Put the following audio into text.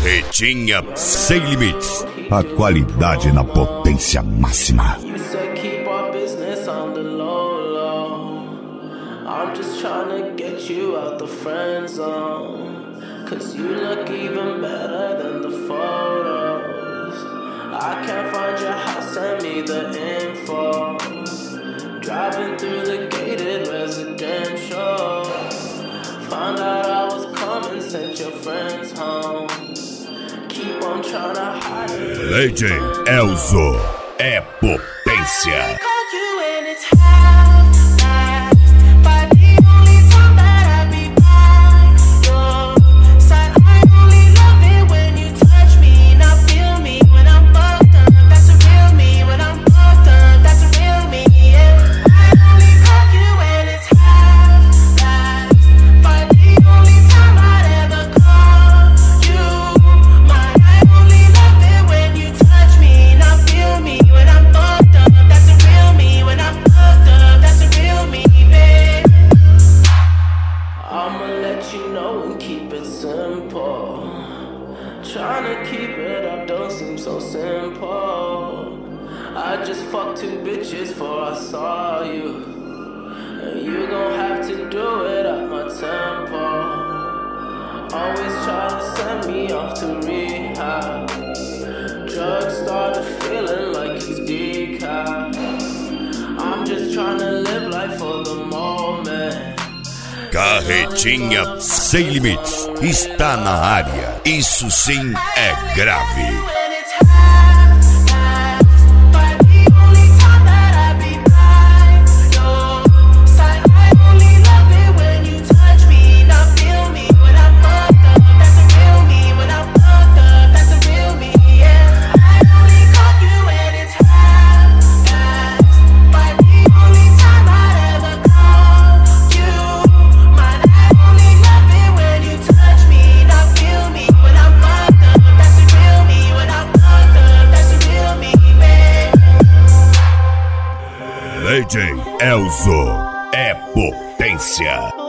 Carretinha sem limites. A qualidade na potência máxima. I'm just trying to get you out the friend zone. 'Cause you look even better than the photos. I can't find your house, send me the info. Driving through the gated residential. Found out I was coming, sent your friends home. Keep on trying to hide it. DJ Elzo é potência. Trying to keep it up don't seem so simple. I just fucked 2 bitches before I saw you. And you gon' have to do it at my tempo. Always try to send me off to rehab. Drugs started feeling like it's decaf. I'm just trying to live life for the moment. Carretinha sem limites está na área. Isso sim é grave. DJ Elzo é potência.